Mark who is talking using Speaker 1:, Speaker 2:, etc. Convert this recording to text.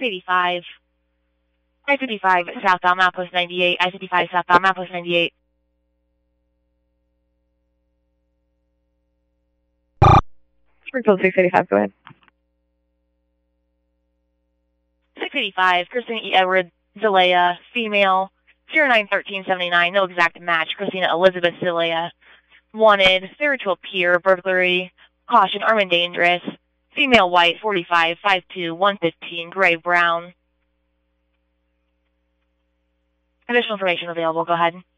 Speaker 1: 685. I-55 southbound Milepost 98. I-55 southbound Milepost 98.
Speaker 2: Springfield 685, go ahead.
Speaker 1: 685, Christina E. Edward Zalea, female, 091379, no exact match. Christina Elizabeth Zalea, wanted, failure to appear, burglary, caution, armed and dangerous, female white, 45, 5'2", 115, gray, brown. Additional information available, go ahead.